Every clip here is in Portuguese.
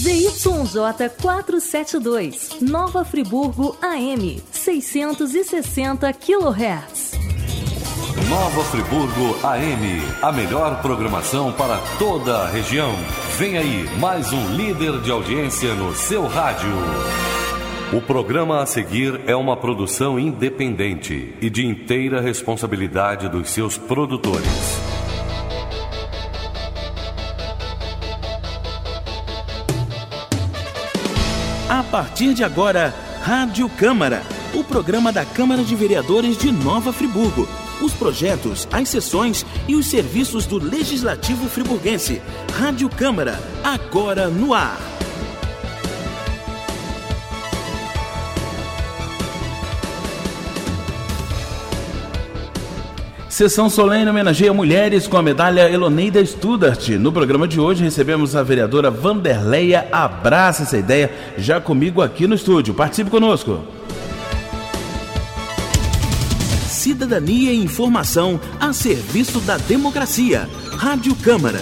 ZYJ 472, Nova Friburgo AM, 660 kHz. Nova Friburgo AM, a melhor programação para toda a região. Vem aí, mais um líder de audiência no seu rádio. O programa a seguir é uma produção independente e de inteira responsabilidade dos seus produtores. A partir de agora, Rádio Câmara, o programa da Câmara de Vereadores de Nova Friburgo. Os projetos, as sessões e os serviços do Legislativo friburguense. Rádio Câmara, agora no ar. Sessão solene homenageia mulheres com a medalha Eloneida Studart. No programa de hoje recebemos a vereadora Vanderleia. Abraça essa ideia já comigo aqui no estúdio. Participe conosco. Cidadania e informação a serviço da democracia. Rádio Câmara.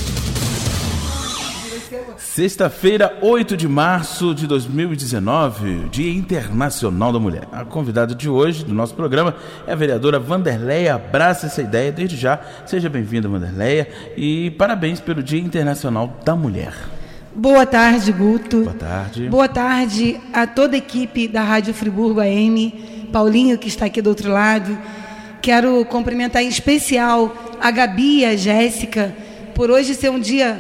Sexta-feira, 8 de março de 2019, Dia Internacional da Mulher. A convidada de hoje do nosso programa é a vereadora Vanderleia. Abraça essa ideia desde já. Seja bem-vinda, Vanderleia, e parabéns pelo Dia Internacional da Mulher. Boa tarde, Guto. Boa tarde. Boa tarde a toda a equipe da Rádio Friburgo AM, Paulinho, que está aqui do outro lado. Quero cumprimentar em especial a Gabi e a Jéssica por hoje ser um dia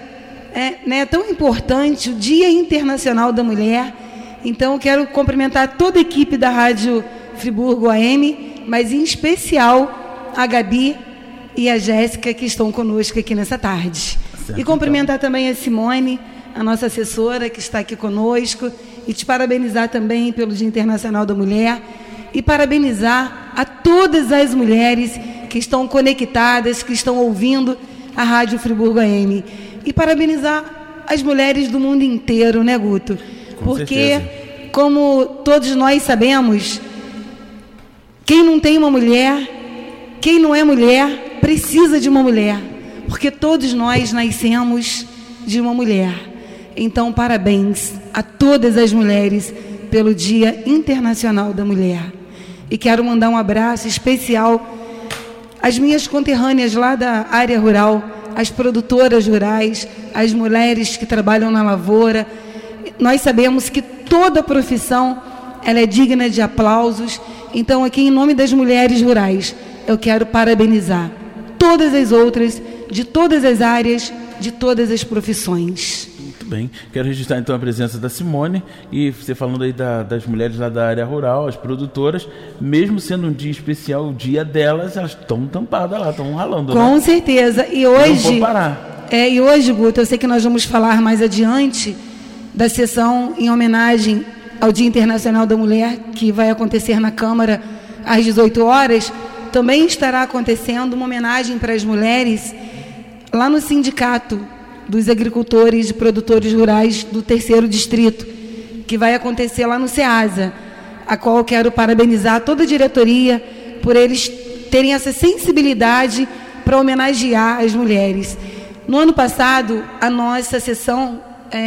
tão importante, o Dia Internacional da Mulher. Então, quero cumprimentar toda a equipe da Rádio Friburgo AM, mas em especial a Gabi e a Jéssica, que estão conosco aqui nessa tarde. Certo, e cumprimentar também a Simone, a nossa assessora, que está aqui conosco, e te parabenizar também pelo Dia Internacional da Mulher, e parabenizar a todas as mulheres que estão conectadas, que estão ouvindo a Rádio Friburgo AM. E parabenizar as mulheres do mundo inteiro, né, Guto? Porque, como todos nós sabemos, quem não tem uma mulher, quem não é mulher, precisa de uma mulher. Porque todos nós nascemos de uma mulher. Então, parabéns a todas as mulheres pelo Dia Internacional da Mulher. E quero mandar um abraço especial às minhas conterrâneas lá da área rural, as produtoras rurais, as mulheres que trabalham na lavoura. Nós sabemos que toda profissão ela é digna de aplausos. Então, aqui, em nome das mulheres rurais, eu quero parabenizar todas as outras, de todas as áreas, de todas as profissões. Muito bem. Quero registrar, então, a presença da Simone. E você falando aí das mulheres lá da área rural, as produtoras, mesmo sendo um dia especial, o dia delas, elas estão tampadas lá, estão ralando. Com certeza. E hoje, não vou parar. E hoje, Guto, eu sei que nós vamos falar mais adiante da sessão em homenagem ao Dia Internacional da Mulher, que vai acontecer na Câmara às 18 horas. Também estará acontecendo uma homenagem para as mulheres lá no Sindicato dos Agricultores e Produtores Rurais do 3º Distrito, que vai acontecer lá no SEASA, a qual eu quero parabenizar toda a diretoria por eles terem essa sensibilidade para homenagear as mulheres. No ano passado, a nossa sessão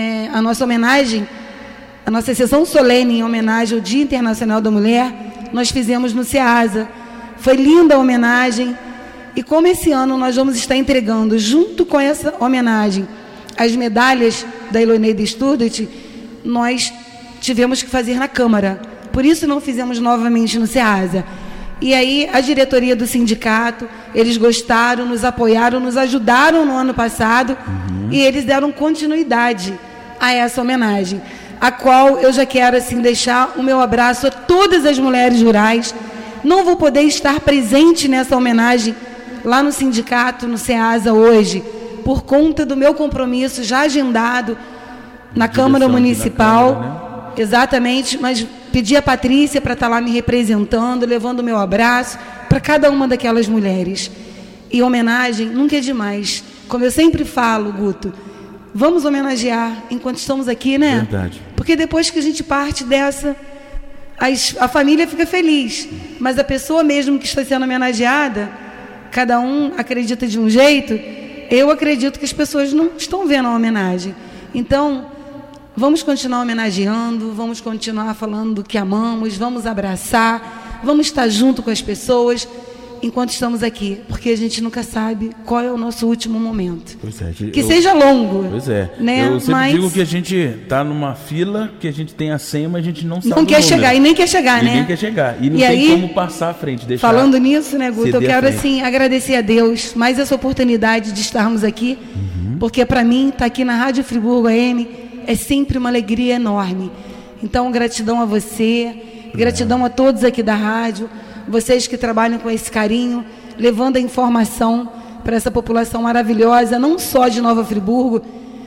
solene em homenagem ao Dia Internacional da Mulher, nós fizemos no SEASA. Foi linda a homenagem. E como esse ano nós vamos estar entregando, junto com essa homenagem, as medalhas da Eloneida Studart, nós tivemos que fazer na Câmara. Por isso não fizemos novamente no SEASA. E aí a diretoria do sindicato, eles gostaram, nos apoiaram, nos ajudaram no ano passado, e eles deram continuidade a essa homenagem, a qual eu já quero assim deixar o meu abraço a todas as mulheres rurais. Não vou poder estar presente nessa homenagem lá no sindicato, no SEASA hoje, por conta do meu compromisso já agendado na Câmara Municipal, Câmara, né? Exatamente, mas pedi a Patrícia para estar lá me representando, levando o meu abraço para cada uma daquelas mulheres. E homenagem nunca é demais. Como eu sempre falo, Guto, vamos homenagear enquanto estamos aqui, né? Verdade. Porque depois que a gente parte dessa, a família fica feliz, mas a pessoa mesmo que está sendo homenageada, cada um acredita de um jeito. Eu acredito que as pessoas não estão vendo a homenagem. Então, vamos continuar homenageando, vamos continuar falando que amamos, vamos abraçar, vamos estar junto com as pessoas enquanto estamos aqui, porque a gente nunca sabe qual é o nosso último momento. Pois é, que seja longo. Pois é. Né? Eu sempre mas digo que a gente está numa fila, que a gente tem a senha, mas a gente não sabe não quer chegar, e nem quer chegar, né? Ninguém quer chegar. E não e tem aí, como passar à frente. Deixar falando nisso, né, Guto, eu quero assim agradecer a Deus mais essa oportunidade de estarmos aqui, porque para mim estar aqui na Rádio Friburgo AM é sempre uma alegria enorme. Então, gratidão a você, gratidão a todos aqui da rádio, vocês que trabalham com esse carinho, levando a informação para essa população maravilhosa, não só de Nova Friburgo,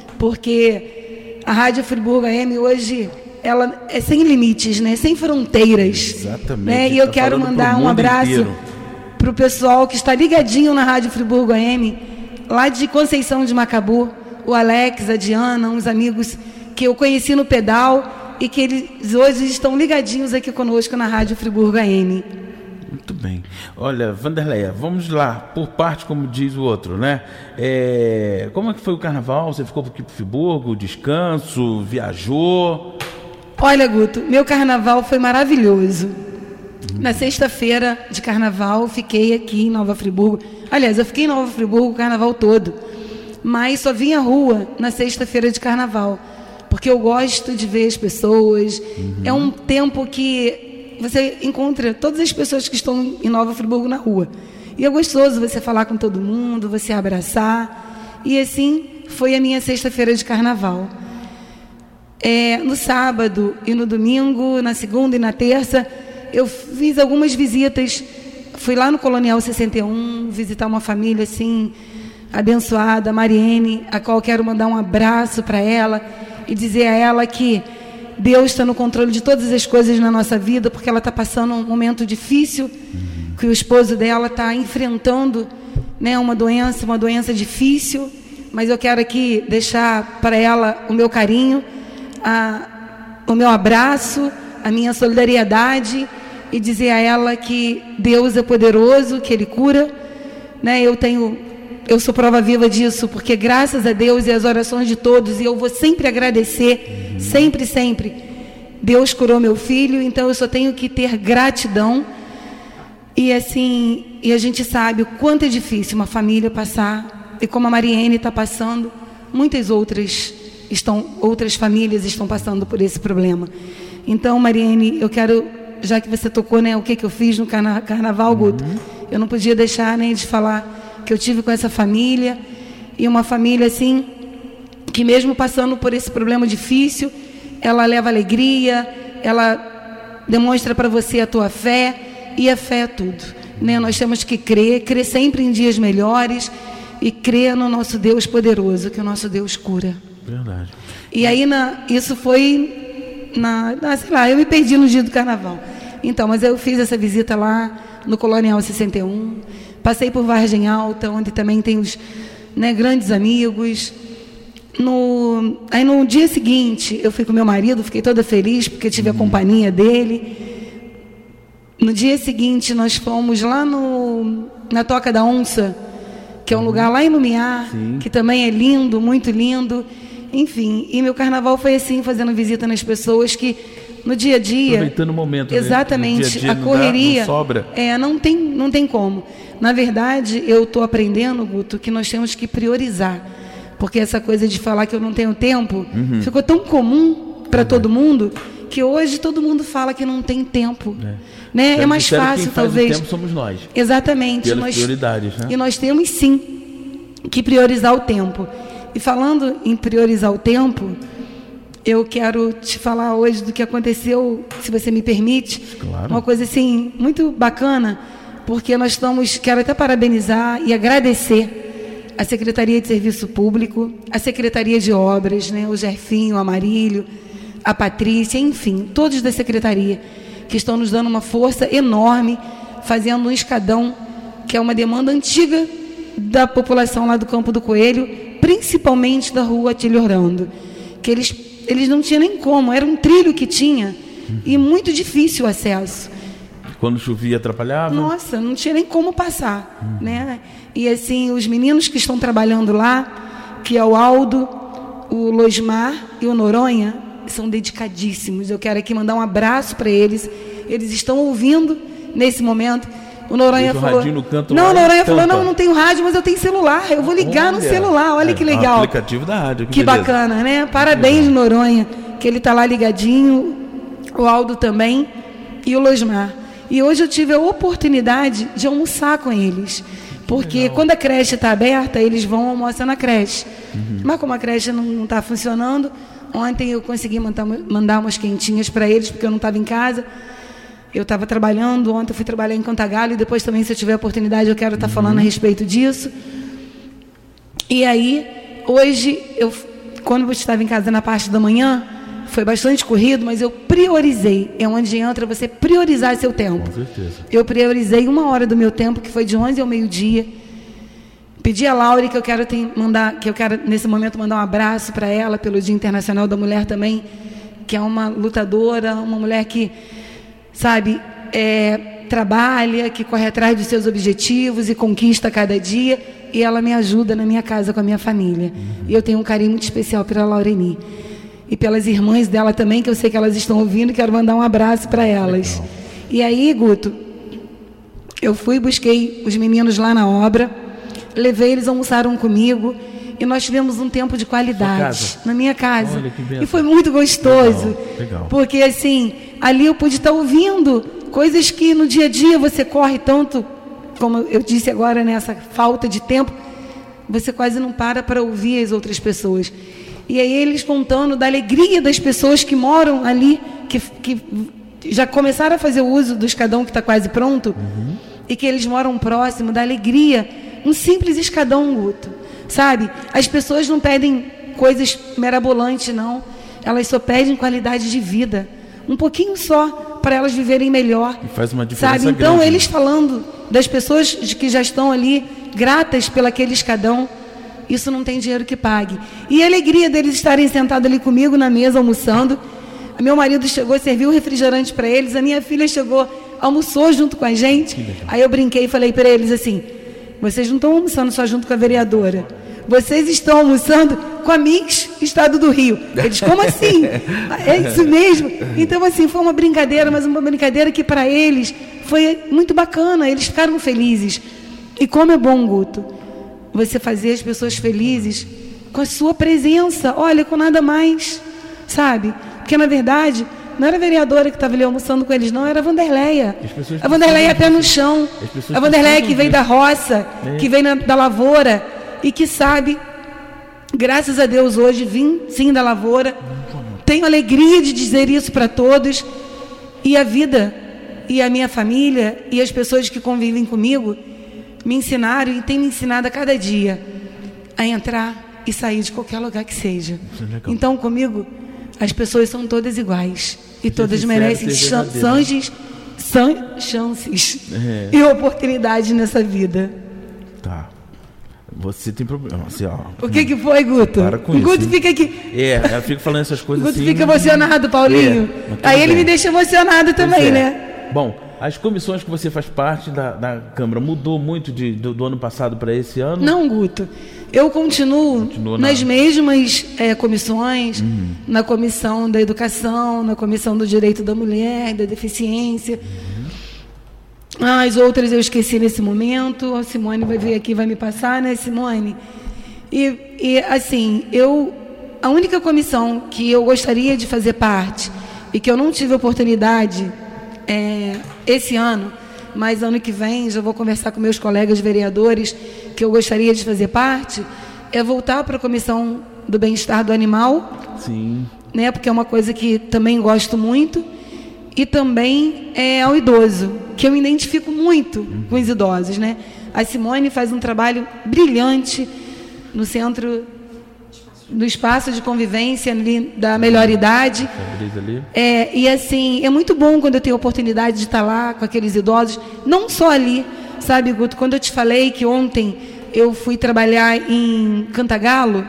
porque a Rádio Friburgo AM hoje, ela é sem limites, né? Sem fronteiras. Exatamente. Né? E eu quero mandar um abraço para o pessoal que está ligadinho na Rádio Friburgo AM, lá de Conceição de Macabu, o Alex, a Diana, uns amigos que eu conheci no pedal e que eles hoje estão ligadinhos aqui conosco na Rádio Friburgo AM. Muito bem. Olha, Vanderleia, vamos lá, por parte, como diz o outro, né? Como é que foi o carnaval? Você ficou aqui para Friburgo, descanso, viajou? Olha, Guto, meu carnaval foi maravilhoso. Na sexta-feira de carnaval, fiquei aqui em Nova Friburgo. Aliás, eu fiquei em Nova Friburgo o carnaval todo, mas só vim à rua na sexta-feira de carnaval, porque eu gosto de ver as pessoas. É um tempo que você encontra todas as pessoas que estão em Nova Friburgo na rua. E é gostoso você falar com todo mundo, você abraçar. E assim foi a minha sexta-feira de carnaval. No sábado e no domingo, na segunda e na terça, eu fiz algumas visitas. Fui lá no Colonial 61, visitar uma família assim, abençoada, a Mariene, a qual quero mandar um abraço para ela e dizer a ela que Deus está no controle de todas as coisas na nossa vida, porque ela está passando um momento difícil, que o esposo dela está enfrentando, né, uma doença difícil, mas eu quero aqui deixar para ela o meu carinho, o meu abraço, a minha solidariedade e dizer a ela que Deus é poderoso, que Ele cura, né? Eu sou prova viva disso, porque graças a Deus e as orações de todos, e eu vou sempre agradecer, sempre, Deus curou meu filho, então eu só tenho que ter gratidão. E assim, e a gente sabe o quanto é difícil uma família passar, e como a Mariene está passando, muitas outras famílias estão passando por esse problema. Então, Mariene, eu quero, já que você tocou, né, o que eu fiz no carnaval, Guto, eu não podia deixar nem de falar que eu tive com essa família, e uma família assim, que mesmo passando por esse problema difícil, ela leva alegria, ela demonstra para você a tua fé, e a fé é tudo, né? Nós temos que crer sempre em dias melhores, e crer no nosso Deus poderoso, que o nosso Deus cura. Verdade. E aí, isso foi, sei lá, eu me perdi no dia do carnaval. Então, mas eu fiz essa visita lá no Colonial 61, passei por Vargem Alta, onde também tem os, né, grandes amigos. Aí no dia seguinte, eu fui com meu marido, fiquei toda feliz, porque tive a companhia dele. No dia seguinte, nós fomos lá na Toca da Onça, que é um lugar lá em Lumiar, que também é lindo, muito lindo. Enfim, e meu carnaval foi assim, fazendo visita nas pessoas que no dia a dia... Aproveitando o momento. Exatamente, no dia a dia, a correria... Não sobra. Não tem como. Na verdade, eu estou aprendendo, Guto, que nós temos que priorizar. Porque essa coisa de falar que eu não tenho tempo ficou tão comum para todo mundo, que hoje todo mundo fala que não tem tempo. Né? É mais fácil, quem talvez. Faz o tempo somos nós. Exatamente. Pelas prioridades, né? E nós temos, sim, que priorizar o tempo. E falando em priorizar o tempo, eu quero te falar hoje do que aconteceu, se você me permite. Claro. Uma coisa assim, muito bacana, porque quero até parabenizar e agradecer a Secretaria de Serviço Público, a Secretaria de Obras, né, o Gerfinho, o Amarílio, a Patrícia, enfim, todos da Secretaria, que estão nos dando uma força enorme, fazendo um escadão, que é uma demanda antiga da população lá do Campo do Coelho, principalmente da rua Atílio Orlando, que eles não tinham nem como, era um trilho que tinha, e muito difícil o acesso. Quando chovia atrapalhava? Nossa, não tinha nem como passar, né? E assim, os meninos que estão trabalhando lá, que é o Aldo, o Losmar e o Noronha são dedicadíssimos. Eu quero aqui mandar um abraço para eles. Eles estão ouvindo nesse momento. O Noronha falou... Não, o Noronha falou, não tenho rádio, mas eu tenho celular. Eu vou ligar no celular. Olha que legal. O aplicativo da rádio. Que bacana, né? Parabéns, Noronha, que ele está lá ligadinho. O Aldo também. E o Losmar. E hoje eu tive a oportunidade de almoçar com eles. Porque quando a creche está aberta, eles vão almoçar na creche. Mas como a creche não está funcionando, ontem eu consegui mandar umas quentinhas para eles, porque eu não estava em casa. Eu estava trabalhando, ontem eu fui trabalhar em Cantagalo, e depois também, se eu tiver a oportunidade, eu quero estar falando a respeito disso. E aí, hoje, quando eu estava em casa na parte da manhã, foi bastante corrido, mas eu priorizei. É onde entra você priorizar seu tempo. Com certeza. Eu priorizei 1 hora do meu tempo, que foi de 11 ao meio-dia. Pedi a Laura que eu quero nesse momento mandar um abraço para ela pelo Dia Internacional da Mulher também, que é uma lutadora, uma mulher que, sabe, trabalha, que corre atrás dos seus objetivos e conquista cada dia, e ela me ajuda na minha casa com a minha família. E eu tenho um carinho muito especial pela Laureni. E pelas irmãs dela também, que eu sei que elas estão ouvindo, quero mandar um abraço para elas. Legal. E aí, Guto, eu busquei os meninos lá na obra, levei, eles almoçaram comigo, e nós tivemos um tempo de qualidade na minha casa. Olha, que e foi muito gostoso. Legal. Porque, assim, ali eu pude estar ouvindo coisas que no dia a dia você corre tanto, como eu disse agora, nessa falta de tempo, você quase não para ouvir as outras pessoas. E aí eles contando da alegria das pessoas que moram ali, que já começaram a fazer o uso do escadão que está quase pronto, e que eles moram próximo, da alegria. Um simples escadão, Guto, sabe? As pessoas não pedem coisas mirabolantes, não. Elas só pedem qualidade de vida. Um pouquinho só, para elas viverem melhor. E faz uma diferença, sabe? Então, grande. Eles falando das pessoas que já estão ali, gratas pelaquele escadão, isso não tem dinheiro que pague. E a alegria deles estarem sentados ali comigo na mesa, almoçando. Meu marido chegou, serviu o refrigerante para eles. A minha filha chegou, almoçou junto com a gente. Aí eu brinquei e falei para eles assim: vocês não estão almoçando só junto com a vereadora, vocês estão almoçando com a Mix Estado do Rio. Eles, como assim? É isso mesmo? Então, assim, foi uma brincadeira, mas uma brincadeira que para eles foi muito bacana. Eles ficaram felizes. E como é bom, Guto, você fazer as pessoas felizes com a sua presença, olha, com nada mais, sabe? Porque, na verdade, não era a vereadora que estava ali almoçando com eles, não, era a Vanderleia. A Vanderleia é pé no chão. A Vanderleia que veio da roça, que veio da lavoura e que sabe, graças a Deus, hoje vim sim da lavoura. Tenho alegria de dizer isso para todos. E a vida, e a minha família, e as pessoas que convivem comigo, me ensinaram e têm me ensinado a cada dia a entrar e sair de qualquer lugar que seja. Então, comigo, as pessoas são todas iguais e todas merecem chances e oportunidades nessa vida. Tá. Você tem problema. Assim, ó, o que foi, Guto? Para com o isso. Guto fica aqui. Eu fico falando essas coisas Guto assim. Guto fica emocionado, Paulinho. Aí ele me deixa emocionado também, né? Bom, as comissões que você faz parte da Câmara mudou muito do ano passado para esse ano? Não, Guto. Eu continuo nas mesmas comissões, na comissão da educação, na comissão do direito da mulher, da deficiência. As outras eu esqueci nesse momento. A Simone vai vir aqui, vai me passar, né, Simone? E assim, a única comissão que eu gostaria de fazer parte e que eu não tive oportunidade esse ano, mas ano que vem já vou conversar com meus colegas vereadores que eu gostaria de fazer parte, é voltar para a comissão do bem-estar do animal. Sim. Né, porque é uma coisa que também gosto muito. E também ao idoso, que eu me identifico muito com os idosos, né? A Simone faz um trabalho brilhante no centro, no espaço de convivência ali da melhor idade. E assim, é muito bom quando eu tenho a oportunidade de estar lá com aqueles idosos, não só ali, sabe, Guto? Quando eu te falei que ontem eu fui trabalhar em Cantagalo,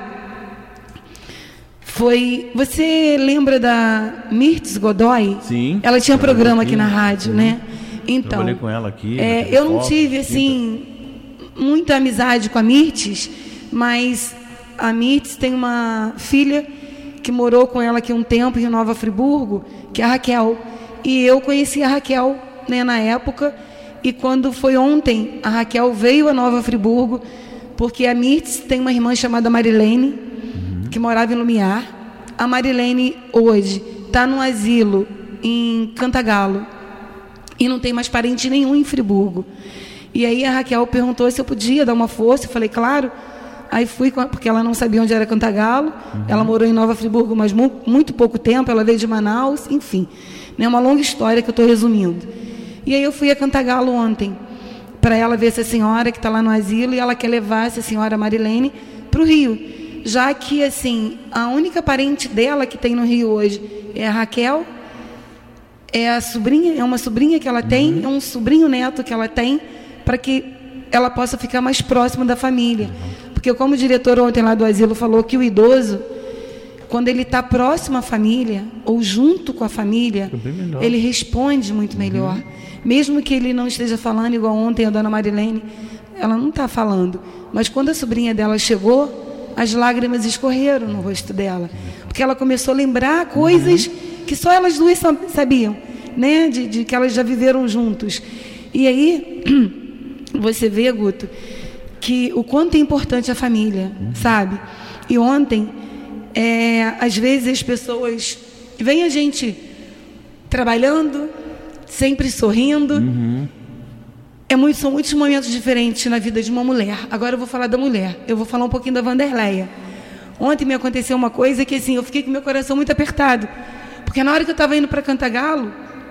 você lembra da Mirtz Godoy? Sim. Ela tinha programa aqui na rádio, né? Então, trabalhei com ela aqui. Eu não tive, assim, muita amizade com a Mirtz, mas a Mirtz tem uma filha que morou com ela aqui um tempo em Nova Friburgo, que é a Raquel. E eu conheci a Raquel, né, na época, e quando foi ontem, a Raquel veio a Nova Friburgo, porque a Mirtz tem uma irmã chamada Marilene, que morava em Lumiar. A Marilene hoje está num asilo em Cantagalo e não tem mais parente nenhum em Friburgo. E aí a Raquel perguntou se eu podia dar uma força. Eu falei, claro. Aí fui, porque ela não sabia onde era Cantagalo. Ela morou em Nova Friburgo, mas muito pouco tempo. Ela veio de Manaus, enfim. É uma longa história que eu estou resumindo. E aí eu fui a Cantagalo ontem, para ela ver essa senhora que está lá no asilo, e ela quer levar essa senhora Marilene para o Rio. Já que, assim, a única parente dela que tem no Rio hoje é a Raquel, é a sobrinha, é uma sobrinha que ela tem, é um sobrinho neto que ela tem, para que ela possa ficar mais próxima da família. Porque como o diretor ontem lá do asilo falou que o idoso, quando ele está próximo à família, ou junto com a família, ele responde muito melhor. Mesmo que ele não esteja falando, igual ontem a dona Marilene, ela não está falando. Mas quando a sobrinha dela chegou, as lágrimas escorreram no rosto dela. Porque ela começou a lembrar coisas que só elas duas sabiam, né? De que elas já viveram juntos. E aí, você vê, Guto, que o quanto é importante a família, sabe? E ontem, às vezes as pessoas veem a gente trabalhando, sempre sorrindo. São muitos momentos diferentes na vida de uma mulher. Agora eu vou falar da mulher. Eu vou falar um pouquinho da Vanderleia. Ontem me aconteceu uma coisa que, assim, eu fiquei com meu coração muito apertado. Porque na hora que eu estava indo para Cantagalo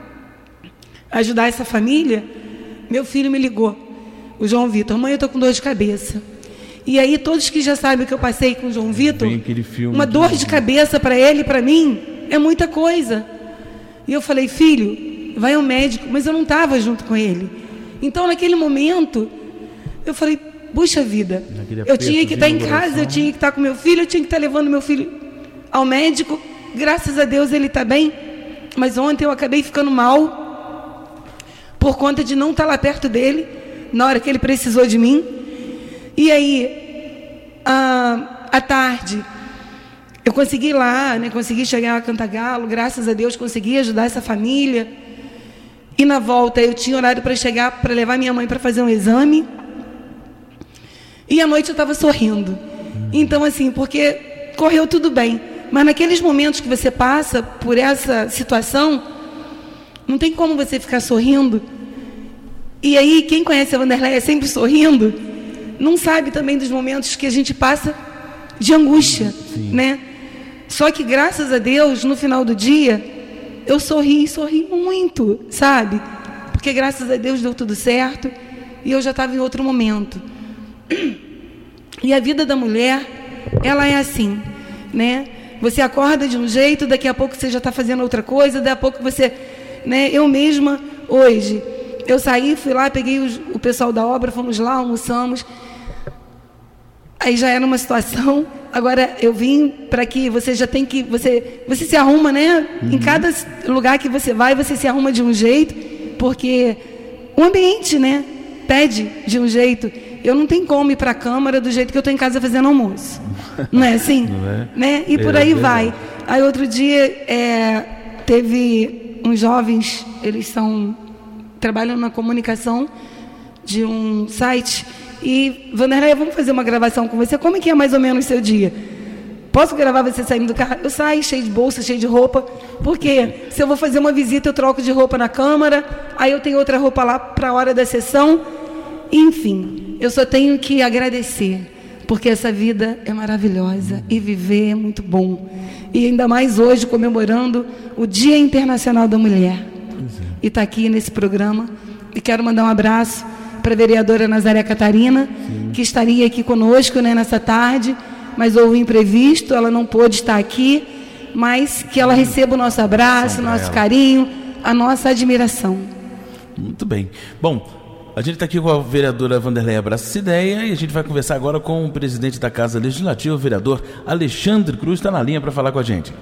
ajudar essa família, meu filho me ligou, o João Vitor. Mãe, eu estou com dor de cabeça. E aí todos que já sabem o que eu passei com o João Vitor, uma dor de cabeça para ele e para mim é muita coisa. E eu falei, filho, vai ao médico. Mas eu não estava junto com ele. Então naquele momento eu falei, puxa vida, eu tinha que estar em casa, eu tinha que estar com meu filho, eu tinha que estar levando meu filho ao médico. Graças a Deus ele está bem. Mas ontem eu acabei ficando mal por conta de não estar lá perto dele na hora que ele precisou de mim. E aí, à tarde, eu consegui ir lá, né, consegui chegar a Cantagalo, graças a Deus consegui ajudar essa família. E na volta eu tinha horário para chegar, para levar minha mãe para fazer um exame. E à noite eu estava sorrindo. Então, assim, porque correu tudo bem. Mas naqueles momentos que você passa por essa situação, não tem como você ficar sorrindo. E aí, quem conhece a Vanderleia sempre sorrindo, não sabe também dos momentos que a gente passa de angústia, né? Só que, graças a Deus, no final do dia, eu sorri muito, sabe? Porque, graças a Deus, deu tudo certo e eu já estava em outro momento. E a vida da mulher, ela é assim, né? Você acorda de um jeito, daqui a pouco você já está fazendo outra coisa, daqui a pouco você... né? Eu mesma, hoje, eu saí, fui lá, peguei o pessoal da obra, fomos lá, almoçamos. Aí já era uma situação. Agora eu vim para que você já tem que... Você se arruma, né? Em cada lugar que você vai, você se arruma de um jeito, porque o ambiente, né, pede de um jeito. Eu não tenho como ir para a Câmara do jeito que eu estou em casa fazendo almoço. Não é assim? Não é? Né? E por aí vai. Aí outro dia teve uns jovens, eles trabalham na comunicação de um site. E, Vanderleia, vamos fazer uma gravação com você. Como é que é mais ou menos o seu dia? Posso gravar você saindo do carro? Eu saio cheio de bolsa, cheio de roupa. Porque se eu vou fazer uma visita, eu troco de roupa na Câmara. Aí eu tenho outra roupa lá para a hora da sessão. Enfim, eu só tenho que agradecer. Porque essa vida é maravilhosa. E viver é muito bom. E ainda mais hoje, comemorando o Dia Internacional da Mulher. E está aqui nesse programa. E quero mandar um abraço para a vereadora Nazaré Catarina, que estaria aqui conosco, né, nessa tarde, mas houve um imprevisto, ela não pôde estar aqui, mas que ela receba o nosso abraço, o nosso carinho, a nossa admiração. Muito bem. Bom, a gente está aqui com a vereadora Vanderleia Brassi Ideia e a gente vai conversar agora com o presidente da Casa Legislativa, o vereador Alexandre Cruz, está na linha para falar com a gente.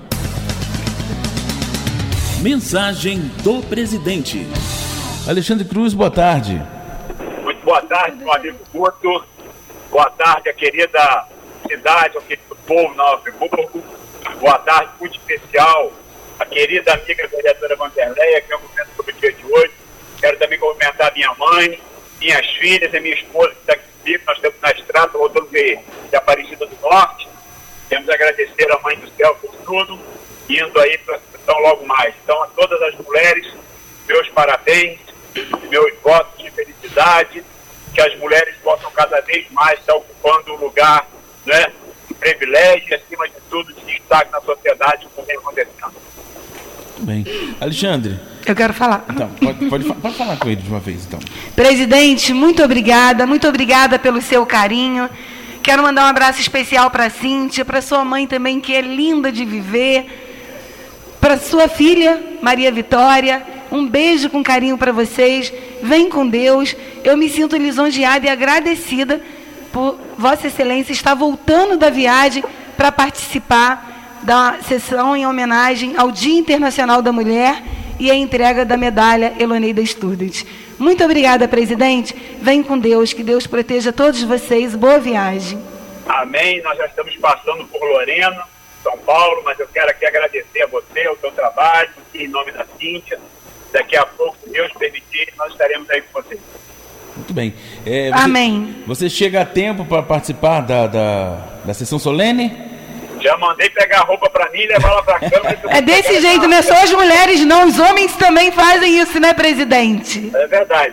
Mensagem do presidente. Alexandre Cruz, boa tarde. Muito boa tarde, meu amigo Guto. Boa tarde, a querida cidade, ao querido povo de Nova Friburgo. Boa tarde, muito especial a querida amiga vereadora Vanderleia, que é o momento sobre o dia de hoje. Quero também cumprimentar minha mãe, minhas filhas e minha esposa que está aqui comigo. Nós estamos na estrada, voltando de Aparecida do Norte. Temos a agradecer a Mãe do Céu por tudo, indo aí para a sessão logo mais. Então, a todas as mulheres, meus parabéns, meus votos de felicidade, que as mulheres possam cada vez mais estar ocupando um lugar, né, de privilégio e, acima de tudo, de destaque na sociedade, como vem acontecendo. Muito bem. Alexandre. Eu quero falar. Então, pode falar com ele de uma vez, então. Presidente, muito obrigada pelo seu carinho. Quero mandar um abraço especial para a Cíntia, para sua mãe também, que é linda de viver, para sua filha, Maria Vitória. Um beijo com carinho para vocês. Vem com Deus. Eu me sinto lisonjeada e agradecida por Vossa Excelência estar voltando da viagem para participar da sessão em homenagem ao Dia Internacional da Mulher e a entrega da medalha Eloneida Student. Muito obrigada, presidente. Vem com Deus, que Deus proteja todos vocês. Boa viagem. Amém. Nós já estamos passando por Lorena, São Paulo, mas eu quero aqui agradecer a você, ao seu trabalho, em nome da Cíntia. Daqui a pouco, se Deus permitir, nós estaremos aí com vocês. Muito bem. Amém. Você chega a tempo para participar da sessão solene? Já mandei pegar a roupa para mim e levar lá para a Câmara. É desse jeito, não é só as mulheres, não. Os homens também fazem isso, né, presidente? É verdade.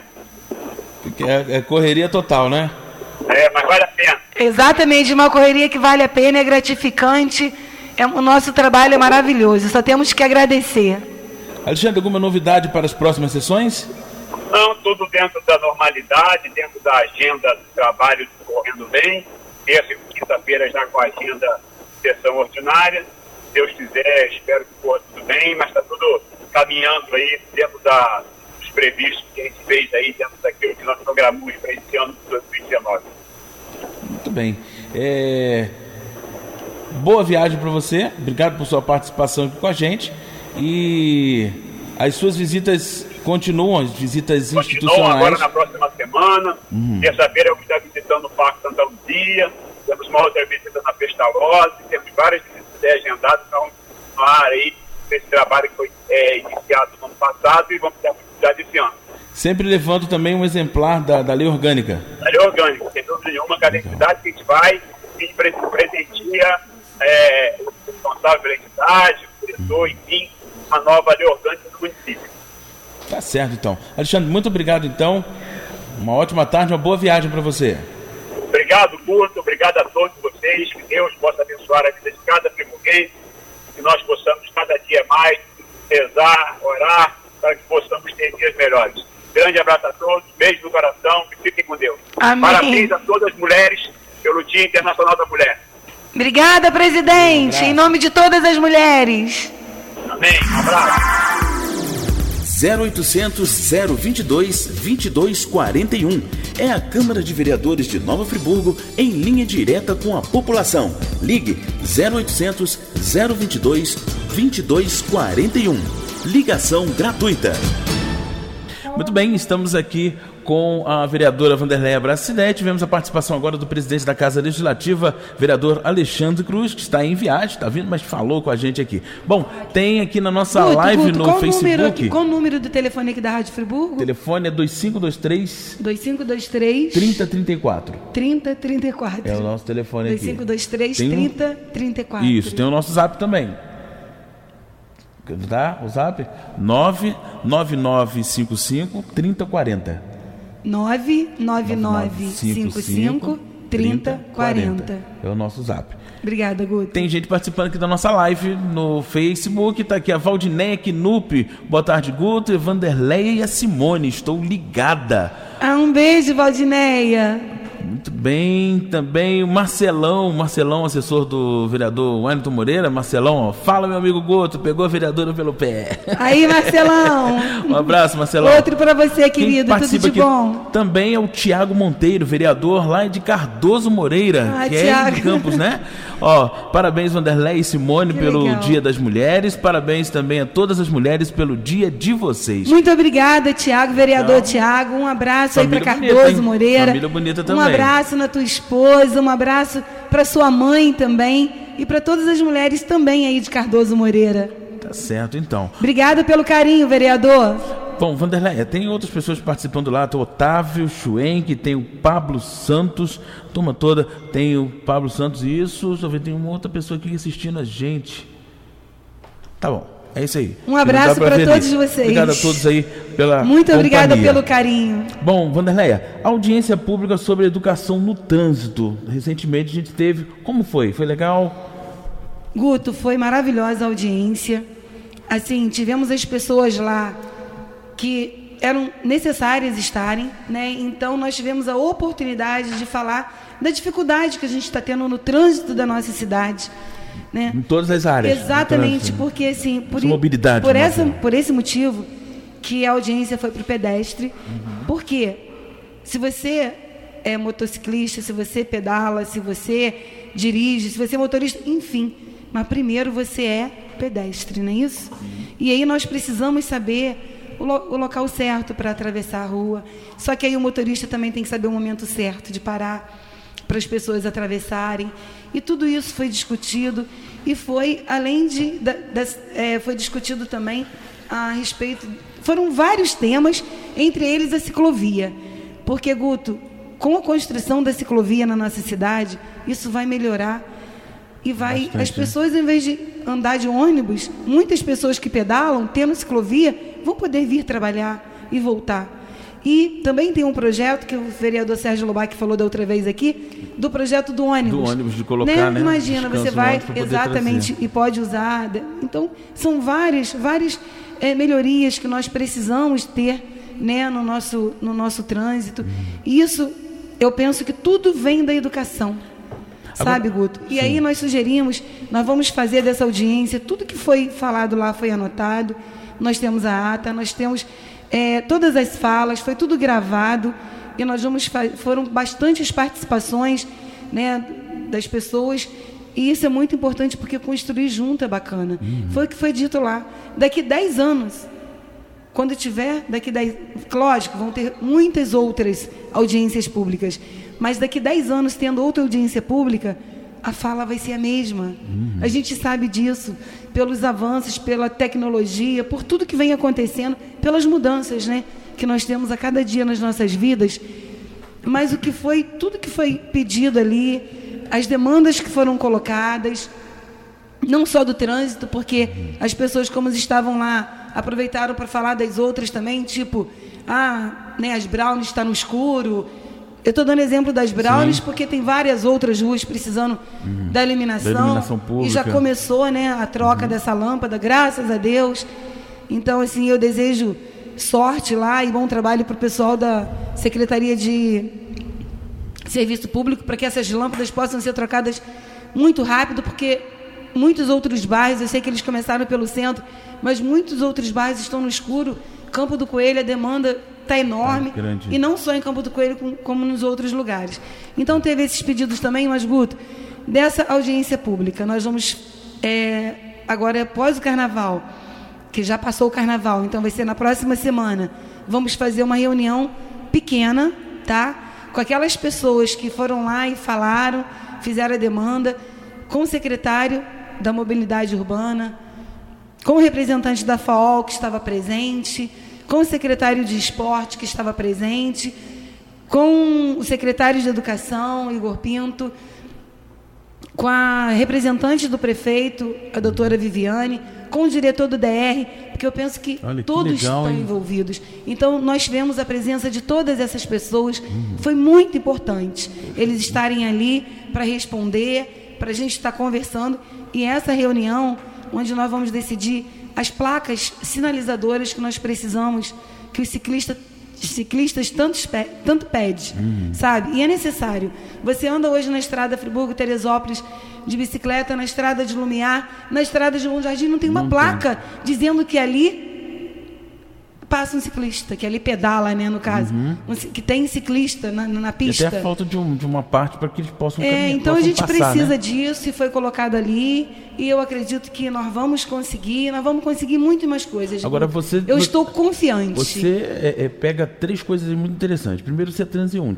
É correria total, né? É, mas vale a pena. Exatamente, uma correria que vale a pena, é gratificante. O nosso trabalho é maravilhoso, só temos que agradecer. Alexandre, alguma novidade para as próximas sessões? Não, tudo dentro da normalidade, dentro da agenda do trabalho correndo bem. Terça e quinta-feira já com a agenda sessão ordinária. Se Deus quiser, espero que corra tudo bem, mas está tudo caminhando aí dentro dos previstos que a gente fez aí, dentro daquilo que nós programamos para esse ano de 2019. Muito bem. Boa viagem para você. Obrigado por sua participação aqui com a gente. E as suas visitas continuam, as visitas institucionais? Agora na próxima semana. Terça-feira eu vou estar visitando o Parque Santa Luzia. Temos uma outra visita na Pestalozzi. Temos várias visitas agendadas para continuar aí esse trabalho que foi iniciado no ano passado e vamos ter a oportunidade esse ano. Sempre levando também um exemplar da lei orgânica. Da lei orgânica, sem dúvida nenhuma, cada entidade que a gente vai, a gente presentia o responsável pela entidade, o diretor, enfim, uma nova lei orgânica do município. Tá certo, então. Alexandre, muito obrigado, então. Uma ótima tarde, uma boa viagem para você. Obrigado, Guto. Obrigado a todos vocês. Que Deus possa abençoar a vida de cada friburguense. Que nós possamos cada dia mais rezar, orar, para que possamos ter dias melhores. Grande abraço a todos. Beijo no coração. E fiquem com Deus. Amém. Parabéns a todas as mulheres pelo Dia Internacional da Mulher. Obrigada, presidente. Em nome de todas as mulheres. Amém. Um abraço. 0800 022 2241. É a Câmara de Vereadores de Nova Friburgo em linha direta com a população. Ligue 0800 022 2241. Ligação gratuita. Muito bem, estamos aqui com a vereadora Vanderleia Brassidé. Tivemos a participação agora do presidente da Casa Legislativa, vereador Alexandre Cruz, que está em viagem, está vindo, mas falou com a gente aqui. Bom, tem aqui na nossa live no Facebook. Qual o número do telefone aqui da Rádio Friburgo? O telefone é 2523 3034. 3034. É o nosso telefone 2523 aqui. 3034. Isso, tem o nosso zap também. Tá? O zap? 99955 3040. 99955 3040. É o nosso zap. Obrigada, Guto. Tem gente participando aqui da nossa live no Facebook. Tá aqui a Valdineia Knup. Boa tarde, Guto, a Vanderleia e a Simone. Estou ligada. Um beijo, Valdineia. Muito bem, também o Marcelão, assessor do vereador Wellington Moreira. Marcelão, ó, fala, meu amigo Guto, pegou a vereadora pelo pé. Aí, Marcelão. Um abraço, Marcelão. Outro para você, querido, tudo de bom. Também é o Tiago Monteiro, vereador lá de Cardoso Moreira, que Thiago. É de Campos, né? Ó, parabéns, Vanderleia e Simone, pelo legal. Dia das Mulheres. Parabéns também a todas as mulheres pelo dia de vocês. Muito obrigada, Tiago, vereador Tiago. Um abraço família aí para Cardoso bonita, Moreira. Família bonita também. Um abraço na tua esposa, um abraço para sua mãe também e para todas as mulheres também aí de Cardoso Moreira. Tá certo, então. Obrigada pelo carinho, vereador. Bom, Vanderleia, tem outras pessoas participando lá, tem o Otávio Schwenk, tem o Pablo Santos, turma toda, tem o Pablo Santos, e isso, só tem uma outra pessoa aqui assistindo a gente. Tá bom, é isso aí. Um abraço para todos vocês. Obrigado a todos aí pela Muito companhia. Obrigada pelo carinho. Bom, Vanderleia, audiência pública sobre educação no trânsito. Recentemente a gente teve, como foi? Foi legal? Guto, foi maravilhosa a audiência. Assim, tivemos as pessoas lá que eram necessárias estarem, né? Então nós tivemos a oportunidade de falar da dificuldade que a gente está tendo no trânsito da nossa cidade, né? Em todas as áreas. Exatamente, porque assim, mobilidade, por esse motivo que a audiência foi para o pedestre, porque se você é motociclista, se você pedala, se você dirige, se você é motorista, enfim, mas primeiro você é pedestre, não é isso? E aí nós precisamos saber o local certo para atravessar a rua. Só que aí o motorista também tem que saber o momento certo de parar para as pessoas atravessarem. E tudo isso foi discutido e foi, além foi discutido também a respeito... Foram vários temas, entre eles a ciclovia. Porque, Guto, com a construção da ciclovia na nossa cidade, isso vai melhorar. E vai, bastante, as pessoas, em vez de andar de ônibus, muitas pessoas que pedalam, tendo ciclovia, vão poder vir trabalhar e voltar. E também tem um projeto que o vereador Sérgio Lobac falou da outra vez aqui, do projeto do ônibus. Do ônibus, de colocar, né? Imagina, você vai, exatamente, trazer. E pode usar. Então, são várias melhorias que nós precisamos ter, né, no nosso trânsito. E isso, eu penso que tudo vem da educação. Sabe, Guto? E aí nós sugerimos, nós vamos fazer dessa audiência, tudo que foi falado lá foi anotado, nós temos a ata, nós temos todas as falas, foi tudo gravado, e nós foram bastantes participações, né, das pessoas, e isso é muito importante porque construir junto é bacana. Foi o que foi dito lá. Daqui 10 anos, quando tiver, lógico, vão ter muitas outras audiências públicas, mas daqui 10 anos, tendo outra audiência pública, a fala vai ser a mesma. A gente sabe disso, pelos avanços, pela tecnologia, por tudo que vem acontecendo, pelas mudanças, né, que nós temos a cada dia nas nossas vidas. Mas tudo que foi pedido ali, as demandas que foram colocadas, não só do trânsito, porque as pessoas, como estavam lá, aproveitaram para falar das outras também, tipo, né, as Brownies estão no escuro. Eu estou dando exemplo das Brownies, porque tem várias outras ruas precisando da iluminação pública. E já começou, né, a troca dessa lâmpada, graças a Deus. Então, assim, eu desejo sorte lá e bom trabalho para o pessoal da Secretaria de Serviço Público, para que essas lâmpadas possam ser trocadas muito rápido, porque muitos outros bairros, eu sei que eles começaram pelo centro, mas muitos outros bairros estão no escuro. Campo do Coelho, a demanda está enorme, e não só em Campo do Coelho, como nos outros lugares. Então, teve esses pedidos também, mas, Guto, dessa audiência pública, nós vamos, agora, após o Carnaval, que já passou o Carnaval, então vai ser na próxima semana, vamos fazer uma reunião pequena, tá? Com aquelas pessoas que foram lá e falaram, fizeram a demanda, com o secretário da Mobilidade Urbana, com o representante da FAOL, que estava presente, com o secretário de Esporte, que estava presente, com o secretário de Educação, Igor Pinto, com a representante do prefeito, a doutora Viviane, com o diretor do DR, porque eu penso que todos estão envolvidos. Então, nós tivemos a presença de todas essas pessoas, foi muito importante eles estarem ali para responder, para a gente estar conversando, e essa reunião, onde nós vamos decidir as placas sinalizadoras que nós precisamos, que os ciclistas tanto pedem, sabe? E é necessário. Você anda hoje na estrada Friburgo-Teresópolis de bicicleta, na estrada de Lumiar, na estrada de Bom Jardim, não tem uma placa dizendo que ali passa um ciclista, que ali pedala, né, no caso, que tem ciclista na pista. E até a falta de uma parte para que eles possam caminhar. Então possam a gente passar, precisa, né, disso, e foi colocado ali, e eu acredito que nós vamos conseguir muito mais coisas. Agora eu estou confiante. Você pega 3 coisas muito interessantes. Primeiro, você é transeunte.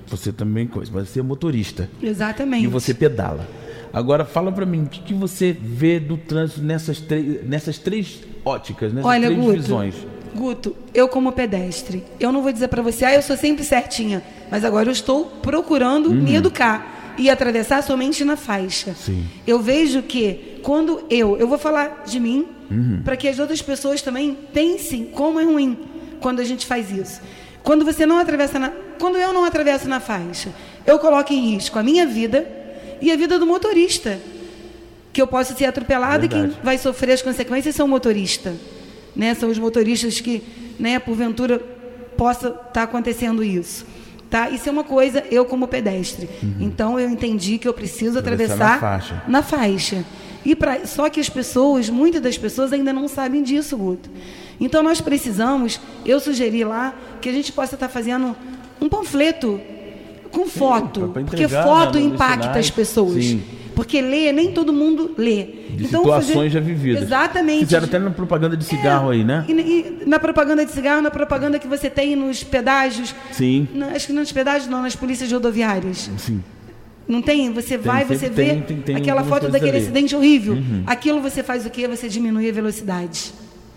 Você também você é motorista. Exatamente. E você pedala. Agora fala para mim, o que você vê do trânsito nessas três óticas, nessas três visões? Guto, eu como pedestre, eu não vou dizer para você, eu sou sempre certinha, mas agora eu estou procurando me educar e atravessar somente na faixa. Sim. Eu vejo que quando eu vou falar de mim, para que as outras pessoas também pensem como é ruim quando a gente faz isso. Quando eu não atravesso na faixa, eu coloco em risco a minha vida e a vida do motorista, que eu posso ser atropelado. Verdade. E quem vai sofrer as consequências são o motorista. Né, são os motoristas que, né, porventura, possa estar acontecendo isso. Tá? Isso é uma coisa, eu como pedestre. Então, eu entendi que eu preciso atravessar na faixa. Só que muitas das pessoas ainda não sabem disso, Guto. Então, nós precisamos, eu sugeri lá, que a gente possa estar fazendo um panfleto com foto. Porque foto impacta as pessoas. Sim. Porque nem todo mundo lê. De então, situações já vividas. Exatamente. Fizeram até na propaganda de cigarro aí, né? E na propaganda de cigarro, na propaganda que você tem nos pedágios. Sim. Acho que nos pedágios não, nas polícias rodoviárias. Sim. Não tem? Você vê aquela foto daquele acidente horrível. Aquilo você faz o quê? Você diminui a velocidade.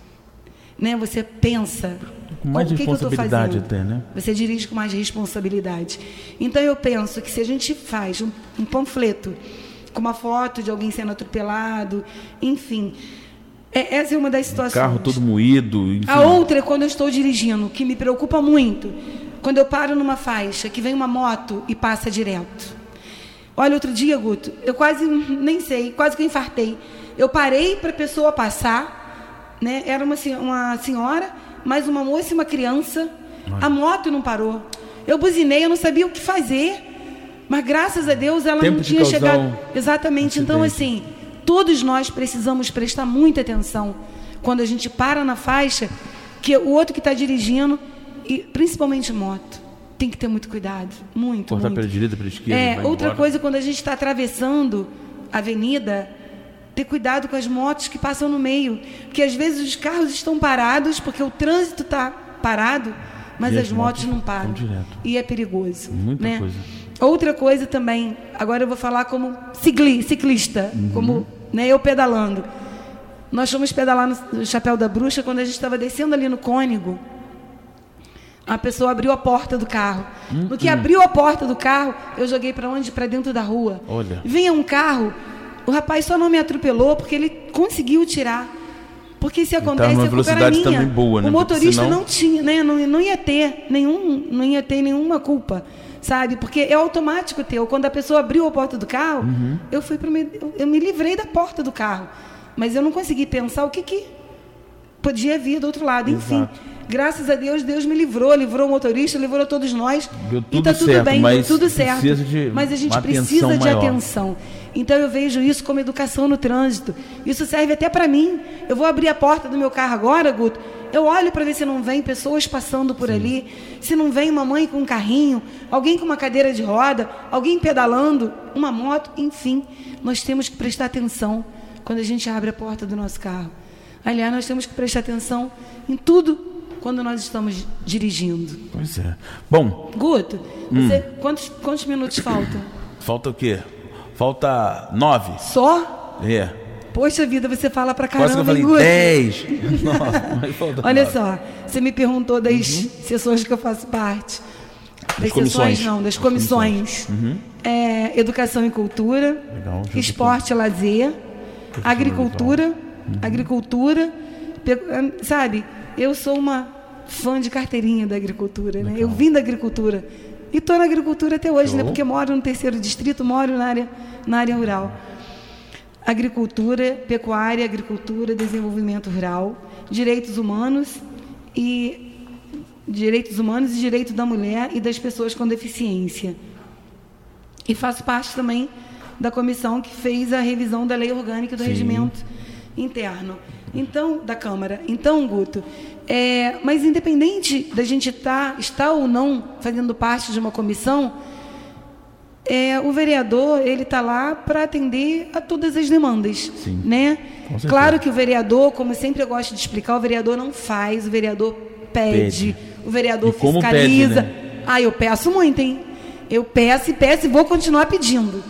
Né? Você pensa. Com mais responsabilidade até, né? Você dirige com mais responsabilidade. Então eu penso que se a gente faz um panfleto com uma foto de alguém sendo atropelado, enfim, essa é uma das situações. Carro todo moído, enfim. A outra é quando eu estou dirigindo, que me preocupa muito, quando eu paro numa faixa, que vem uma moto e passa direto. Olha, outro dia, Guto, eu quase que eu infartei. Eu parei para a pessoa passar, né? Era uma senhora, mais uma moça e uma criança. A moto não parou. Eu buzinei, eu não sabia o que fazer. Mas, graças a Deus, ela não tinha chegado. Exatamente. Então, assim, todos nós precisamos prestar muita atenção quando a gente para na faixa, que o outro que está dirigindo, e principalmente moto, tem que ter muito cuidado. Muito. Cortar pela direita, pela esquerda. Outra coisa, quando a gente está atravessando a avenida, ter cuidado com as motos que passam no meio. Porque, às vezes, os carros estão parados, porque o trânsito está parado, mas as motos não param. E é perigoso. Muita coisa. Outra coisa também, agora eu vou falar como ciclista, como, né, eu pedalando. Nós fomos pedalar no Chapéu da Bruxa, quando a gente estava descendo ali no Cônego, a pessoa abriu a porta do carro. No que abriu a porta do carro, eu joguei para onde? Para dentro da rua. Olha. Vinha um carro, o rapaz só não me atropelou porque ele conseguiu tirar. Porque se acontece, a culpa era minha. Boa, né? O motorista não tinha, né, não ia ter nenhuma culpa. Sabe? Porque é automático teu. Quando a pessoa abriu a porta do carro, eu me livrei da porta do carro. Mas eu não consegui pensar o que podia vir do outro lado. Enfim, graças a Deus, Deus me livrou o motorista, livrou todos nós. E está tudo bem, deu tudo certo. Mas a gente precisa de atenção. Então eu vejo isso como educação no trânsito. Isso serve até para mim. Eu vou abrir a porta do meu carro agora, Guto. Eu olho para ver se não vem pessoas passando por ali, se não vem uma mãe com um carrinho, alguém com uma cadeira de roda, alguém pedalando, uma moto, enfim. Nós temos que prestar atenção quando a gente abre a porta do nosso carro. Aliás, nós temos que prestar atenção em tudo quando nós estamos dirigindo. Pois é. Bom, Guto, quantos minutos faltam? Falta o quê? Falta 9. Só? É. Poxa vida, você fala pra caramba, Quase que eu falei 10. Nossa, mas falta Olha 9. só, você me perguntou das sessões que eu faço parte. Das sessões não, das comissões. Educação e cultura, esporte e lazer, agricultura, sabe? Eu sou uma fã de carteirinha da agricultura, né? Eu vim da agricultura e estou na agricultura até hoje, né? Porque moro no 3º distrito, moro na área rural. Agricultura, pecuária, agricultura, desenvolvimento rural, direitos humanos e direito da mulher e das pessoas com deficiência. E faço parte também da comissão que fez a revisão da lei orgânica do regimento interno, então, da Câmara. Então, Guto, mas independente da gente estar ou não fazendo parte de uma comissão, o vereador, ele está lá para atender a todas as demandas. Sim, né? Claro que o vereador, como sempre eu gosto de explicar, o vereador não faz, o vereador pede. O vereador fiscaliza. Pede, né? Eu peço muito, hein? Eu peço e vou continuar pedindo.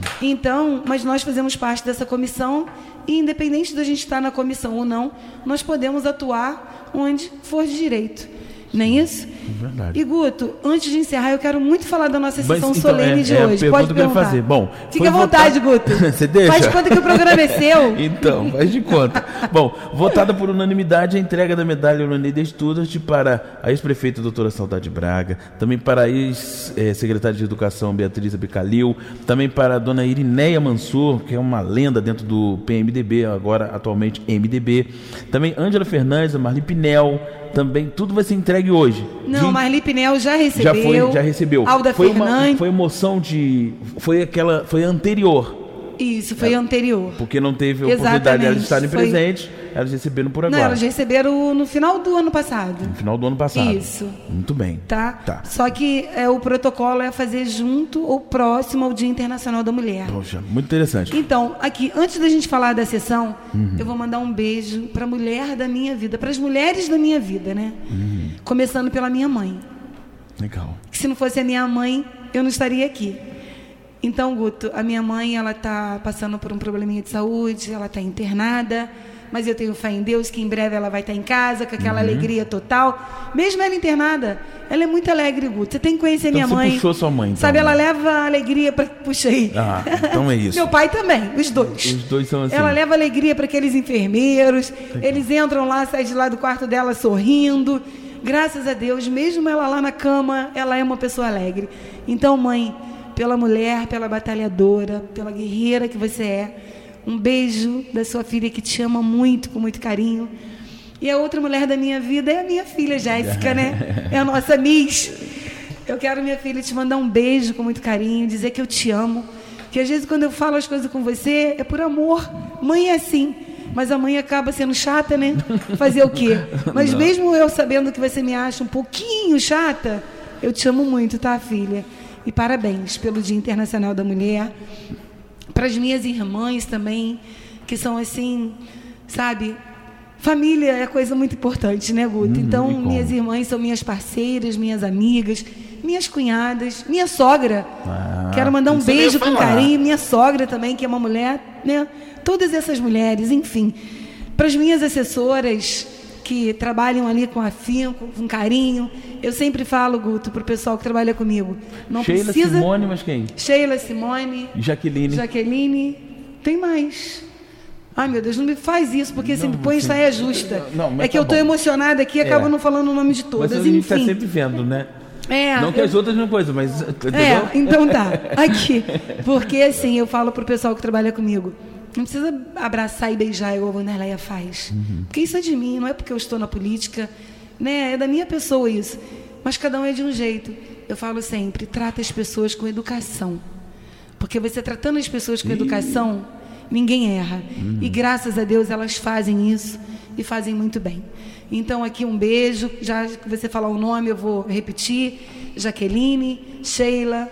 Então, mas nós fazemos parte dessa comissão e, independente da gente estar na comissão ou não, nós podemos atuar onde for de direito. Não é isso? Verdade. E Guto, antes de encerrar, eu quero muito falar da nossa sessão solene de hoje. Pode perguntar. Fazer. Bom, fique à vontade, Guto. Você deixa? Faz de conta que o programa é seu. Então, faz de conta. Bom, votada por unanimidade a entrega da medalha Elonei de Studart para a ex-prefeita doutora Saudade Braga, também para a ex-secretária de Educação Beatriz Abicalil, também para a dona Irineia Mansur, que é uma lenda dentro do PMDB, agora atualmente MDB, também Ângela Fernandes, a Marli Pinel, também tudo vai ser entregue hoje. Não, Marli Pinel já recebeu. Já recebeu. Alda Fernandes. Foi emoção de... Foi anterior. Isso, foi anterior. Porque não teve oportunidade de elas estarem presentes, elas receberam por agora. Não, elas receberam no final do ano passado. No final do ano passado. Isso. Muito bem. Tá. Só que o protocolo é fazer junto ou próximo ao Dia Internacional da Mulher. Poxa, muito interessante. Então, aqui, antes da gente falar da sessão, eu vou mandar um beijo para a mulher da minha vida, para as mulheres da minha vida, né? Começando pela minha mãe. Legal. Que se não fosse a minha mãe, eu não estaria aqui. Então, Guto, a minha mãe, ela está passando por um probleminha de saúde, ela está internada, mas eu tenho fé em Deus que em breve ela vai estar em casa com aquela alegria total. Mesmo ela internada, ela é muito alegre, Guto. Você tem que conhecer minha mãe. Você puxou sua mãe, então, sabe, ela leva alegria para... Puxei. Ah, então é isso. Meu pai também, os dois. Os dois são assim. Ela leva alegria para aqueles enfermeiros, eles entram lá, saem de lá do quarto dela sorrindo. Graças a Deus, mesmo ela lá na cama, ela é uma pessoa alegre. Então, mãe, pela mulher, pela batalhadora, pela guerreira que você é, um beijo da sua filha que te ama muito, com muito carinho. E a outra mulher da minha vida é a minha filha Jéssica, né? É a nossa Miss. Eu quero, minha filha, te mandar um beijo com muito carinho, dizer que eu te amo, que às vezes quando eu falo as coisas com você é por amor. Mãe é assim, mas a mãe acaba sendo chata, né? Fazer o quê? Mas mesmo eu sabendo que você me acha um pouquinho chata, eu te amo muito, tá, filha? E parabéns pelo Dia Internacional da Mulher. Para as minhas irmãs também, que são assim, sabe? Família é coisa muito importante, né, Guto? Então, minhas irmãs são minhas parceiras, minhas amigas, minhas cunhadas, minha sogra. Quero mandar um beijo com carinho. Minha sogra também, que é uma mulher, né? Todas essas mulheres, enfim. Para as minhas assessoras, que trabalham ali com afinco, com carinho. Eu sempre falo, Guto, para o pessoal que trabalha comigo. Não Sheila, precisa... Simone, mas quem? Sheila, Simone. Jaqueline. Tem mais. Ai, meu Deus, não me faz isso, porque sempre põe saia justa. Não, é que eu estou emocionada aqui e acabo não falando o nome de todas. Mas a gente está sempre vendo, né? Não que as outras não coisam, mas... Entendeu? Então tá. Aqui. Porque assim, eu falo para o pessoal que trabalha comigo, não precisa abraçar e beijar igual a Vanderleia faz. Porque isso é de mim, não é porque eu estou na política, né? É da minha pessoa isso. Mas cada um é de um jeito. Eu falo sempre, trata as pessoas com educação. Porque você tratando as pessoas com educação, ninguém erra. E graças a Deus elas fazem isso e fazem muito bem. Então aqui um beijo. Já que você falar o nome, eu vou repetir. Jaqueline, Sheila,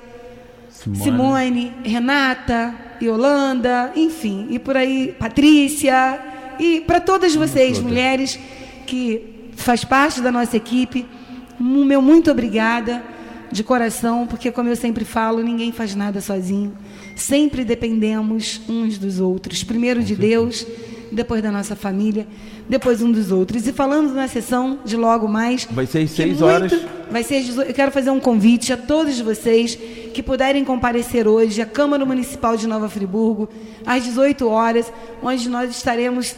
Simone, Renata, Yolanda, enfim, e por aí, Patrícia, e para todas vocês, mulheres que faz parte da nossa equipe, meu muito obrigada de coração, porque como eu sempre falo, ninguém faz nada sozinho, sempre dependemos uns dos outros, primeiro de Deus, depois da nossa família, depois um dos outros. E falando na sessão de logo mais... Vai ser às 6 horas. Vai ser às 18. Eu quero fazer um convite a todos vocês que puderem comparecer hoje à Câmara Municipal de Nova Friburgo, às 18 horas, onde nós estaremos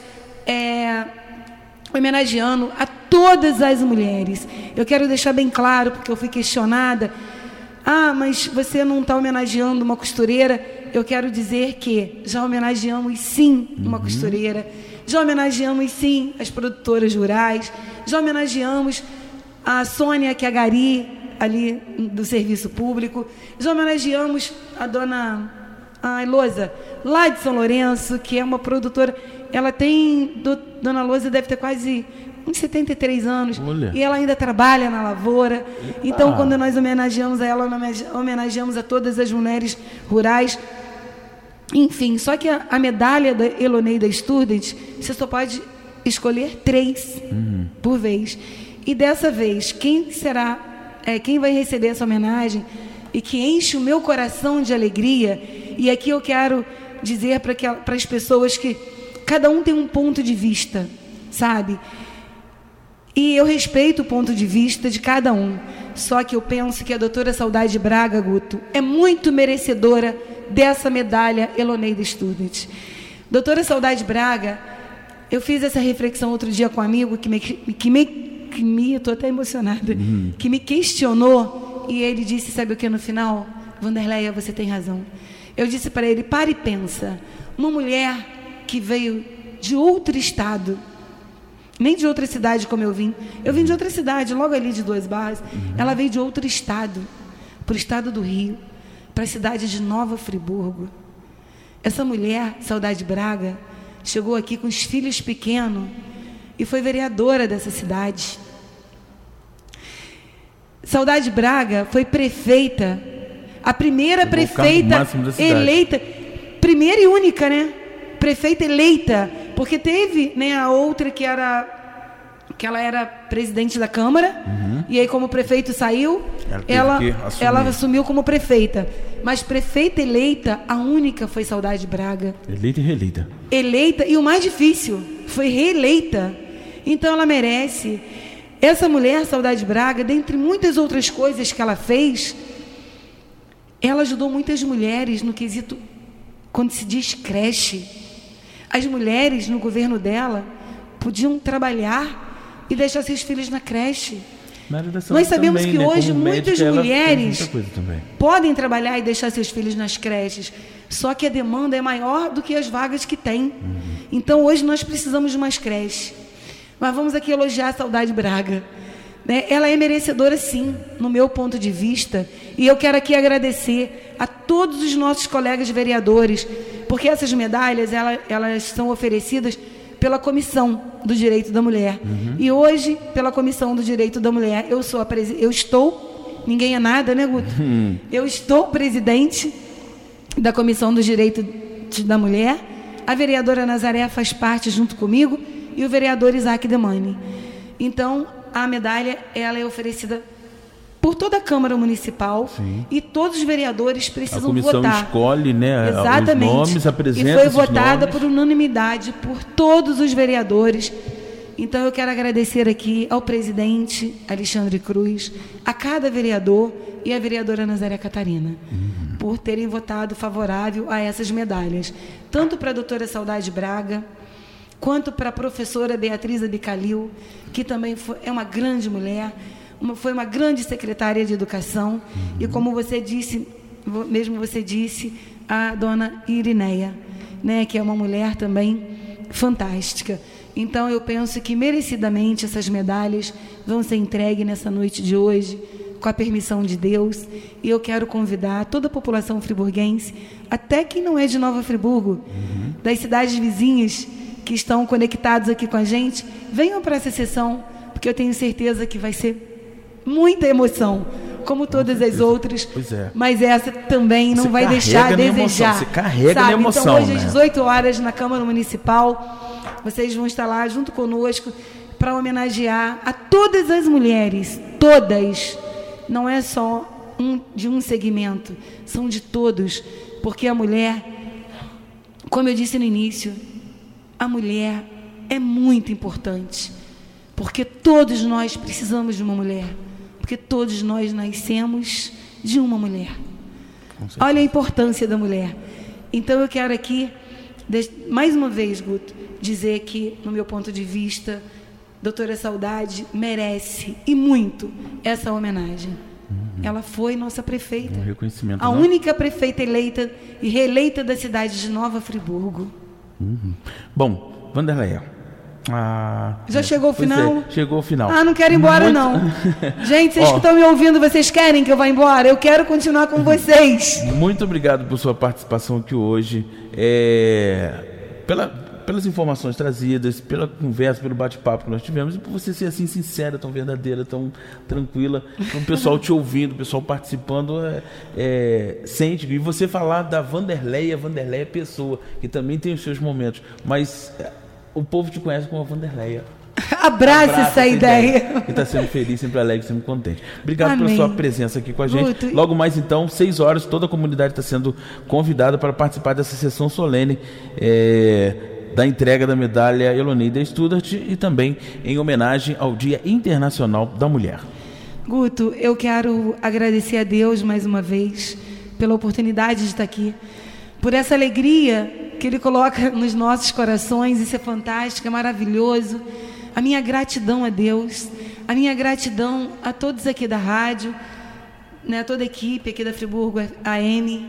homenageando a todas as mulheres. Eu quero deixar bem claro, porque eu fui questionada, mas você não está homenageando uma costureira. Eu quero dizer que já homenageamos sim uma costureira, já homenageamos sim as produtoras rurais, já homenageamos a Sônia, que é a Gari, ali do serviço público, já homenageamos a dona Elosa, lá de São Lourenço, que é uma produtora, ela tem, dona Elosa deve ter quase uns 73 anos, e ela ainda trabalha na lavoura. Então, quando nós homenageamos a ela, nós homenageamos a todas as mulheres rurais. Enfim, só que a medalha da Eloneida Studart, você só pode escolher 3 por vez. E dessa vez, quem vai receber essa homenagem e que enche o meu coração de alegria. E aqui eu quero dizer para as pessoas que cada um tem um ponto de vista, sabe? E eu respeito o ponto de vista de cada um. Só que eu penso que a doutora Saudade Braga, Guto, é muito merecedora dessa medalha Eloneida Student. Doutora Saudade Braga, eu fiz essa reflexão outro dia com um amigo eu estou até emocionada, que me questionou, e ele disse, sabe o que no final? Wanderleia, você tem razão. Eu disse para ele, para e pensa, uma mulher que veio de outro estado, nem de outra cidade como eu vim de outra cidade, logo ali de Duas Barras, ela veio de outro estado, para o estado do Rio, para a cidade de Nova Friburgo. Essa mulher, Saudade Braga, chegou aqui com os filhos pequenos e foi vereadora dessa cidade. Saudade Braga foi prefeita, a primeira prefeita eleita, primeira e única, né? Prefeita eleita, porque teve, né, a outra que ela era presidente da Câmara, e aí como o prefeito saiu, ela assumiu como prefeita. Mas prefeita eleita, a única foi Saudade Braga. Eleita e reeleita. Eleita, e o mais difícil, foi reeleita. Então ela merece. Essa mulher, Saudade Braga, dentre muitas outras coisas que ela fez, ela ajudou muitas mulheres no quesito, quando se diz creche. As mulheres no governo dela podiam trabalhar e deixar seus filhos na creche. Nós sabemos também, que hoje muitas mulheres podem trabalhar e deixar seus filhos nas creches, só que a demanda é maior do que as vagas que tem. Então hoje nós precisamos de mais creches. Mas vamos aqui elogiar a Saudade Braga, né? Ela é merecedora sim, no meu ponto de vista, e eu quero aqui agradecer a todos os nossos colegas vereadores, porque essas medalhas elas são oferecidas pela Comissão do Direito da Mulher. E hoje, pela Comissão do Direito da Mulher, eu estou, ninguém é nada, né, Guto? Eu estou presidente da Comissão do Direito da Mulher, a vereadora Nazaré faz parte junto comigo, e o vereador Isaac Demani. Então, a medalha ela é oferecida por toda a Câmara Municipal. Sim. E todos os vereadores precisam votar. A comissão escolhe, né, exatamente, os nomes, apresenta e foi votada por unanimidade por todos os vereadores. Então eu quero agradecer aqui ao presidente Alexandre Cruz, a cada vereador e a vereadora Nazaré Catarina, por terem votado favorável a essas medalhas, tanto para a doutora Saudade Braga, quanto para a professora Beatriz Abicalil, que também é uma grande mulher, foi uma grande secretária de educação, e como você disse, a dona Irineia, né, que é uma mulher também fantástica. Então eu penso que merecidamente essas medalhas vão ser entregues nessa noite de hoje, com a permissão de Deus, e eu quero convidar toda a população friburguense, até quem não é de Nova Friburgo, das cidades vizinhas, que estão conectados aqui com a gente, venham para essa sessão, porque eu tenho certeza que vai ser muita emoção, como todas as outras, mas essa também não vai deixar a desejar. Você carrega na emoção. Então hoje às 18 horas na Câmara Municipal, vocês vão estar lá junto conosco para homenagear a todas as mulheres, todas, não é só de um segmento, são de todos, porque a mulher, como eu disse no início, a mulher é muito importante, porque todos nós precisamos de uma mulher, porque todos nós nascemos de uma mulher. Olha a importância da mulher. Então eu quero aqui, mais uma vez, Guto, dizer que, no meu ponto de vista, doutora Saudade merece, e muito, essa homenagem. Ela foi nossa prefeita, reconhecimento, a única prefeita eleita e reeleita da cidade de Nova Friburgo. Bom, Wanderleia, já chegou o final? Chegou o final. Não quero ir embora, não. Gente, vocês que estão me ouvindo, vocês querem que eu vá embora? Eu quero continuar com vocês. Muito obrigado por sua participação aqui hoje, pelas informações trazidas, pela conversa, pelo bate-papo que nós tivemos, e por você ser assim sincera, tão verdadeira, tão tranquila, o pessoal te ouvindo, o pessoal participando, sente, e você falar da Wanderleia pessoa, que também tem os seus momentos, mas o povo te conhece como a Wanderleia. abraça essa ideia. E está sendo feliz, sempre alegre, sempre contente. Obrigado Amém. pela sua presença aqui com a gente. Guto. Logo mais então, 6 horas, toda a comunidade está sendo convidada para participar dessa sessão solene da entrega da medalha Eloneida Studart e também em homenagem ao Dia Internacional da Mulher. Guto, eu quero agradecer a Deus mais uma vez pela oportunidade de estar aqui, por essa alegria que Ele coloca nos nossos corações. Isso é fantástico, é maravilhoso. A minha gratidão a Deus, a minha gratidão a todos aqui da rádio, né, a toda a equipe aqui da Friburgo AM,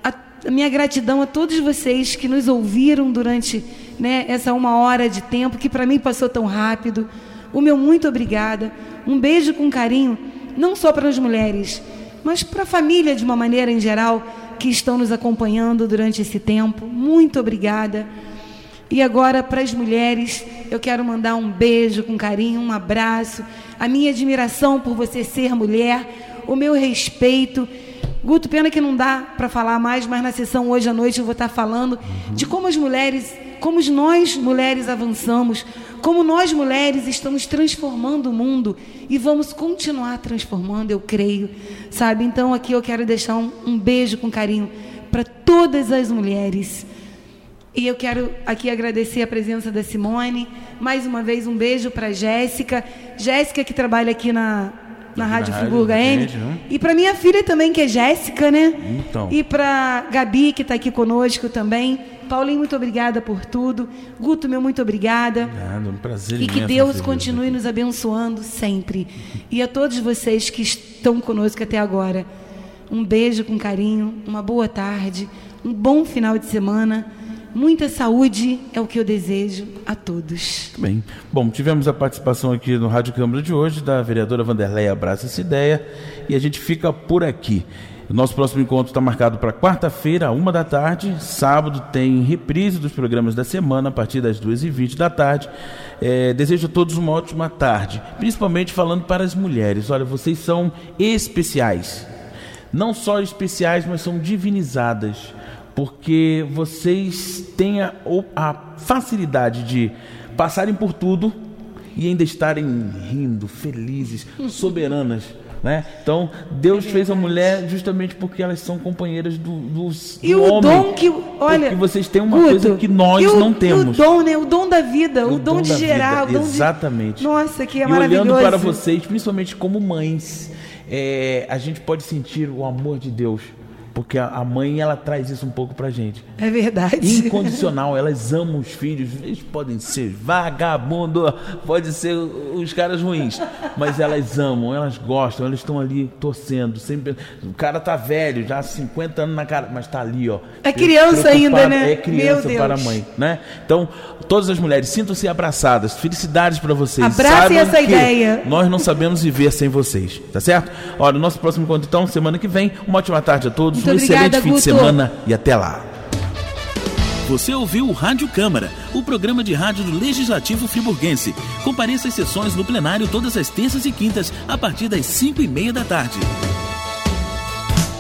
a minha gratidão a todos vocês que nos ouviram durante, né, essa 1 hora de tempo, que para mim passou tão rápido. O meu muito obrigada. Um beijo com carinho, não só para as mulheres, mas para a família de uma maneira em geral, que estão nos acompanhando durante esse tempo. Muito obrigada. E agora, para as mulheres, eu quero mandar um beijo com carinho, um abraço, a minha admiração por você ser mulher, o meu respeito. Guto, pena que não dá para falar mais, mas na sessão hoje à noite eu vou estar falando de como as mulheres, como nós mulheres avançamos, como nós mulheres estamos transformando o mundo e vamos continuar transformando, eu creio, sabe? Então aqui eu quero deixar um beijo com carinho para todas as mulheres. E eu quero aqui agradecer a presença da Simone, mais uma vez um beijo para Jéssica, que trabalha aqui na Rádio Friburgo AM, e para minha filha também, que é Jéssica, né? Então. E para Gabi, que está aqui conosco também. Paulinho, muito obrigada por tudo. Guto, meu muito obrigada. Um prazer e que Deus continue nos abençoando sempre. E a todos vocês que estão conosco até agora, um beijo com carinho, uma boa tarde, um bom final de semana. Muita saúde é o que eu desejo a todos. Bem, bom, tivemos a participação aqui no Rádio Câmara de hoje da vereadora Vanderleia Abraça essa ideia e a gente fica por aqui. O nosso próximo encontro está marcado para quarta-feira, 1 da tarde. Sábado tem reprise dos programas da semana a partir das 2h20 da tarde. Desejo a todos uma ótima tarde, principalmente falando para as mulheres. Olha, vocês são especiais. Não só especiais, mas são divinizadas. Porque vocês têm a facilidade de passarem por tudo e ainda estarem rindo, felizes, soberanas, né? Então, Deus fez a mulher justamente porque elas são companheiras do homem. Dom que, olha, porque vocês têm uma coisa que nós não temos. O dom, né? O dom da vida, o dom de gerar, o dom exatamente. Nossa, que é e maravilhoso. Olhando para vocês, principalmente como mães, a gente pode sentir o amor de Deus. Porque a mãe, ela traz isso um pouco pra gente. É verdade. Incondicional, elas amam os filhos. Eles podem ser vagabundo, pode ser os caras ruins, mas elas amam, elas gostam, elas estão ali torcendo. Sempre. O cara tá velho, já há 50 anos na cara, mas tá ali, ó. É criança ainda, né? É criança para a mãe, né? Então, todas as mulheres, sintam-se abraçadas. Felicidades para vocês. Abracem essa ideia. Nós não sabemos viver sem vocês, tá certo? Olha, o nosso próximo encontro, então, semana que vem. Uma ótima tarde a todos. Muito obrigada, fim de semana e até lá. Você ouviu o Rádio Câmara, o programa de rádio do Legislativo Friburguense. Compareça às sessões no plenário todas as terças e quintas, a partir das 5h30 da tarde.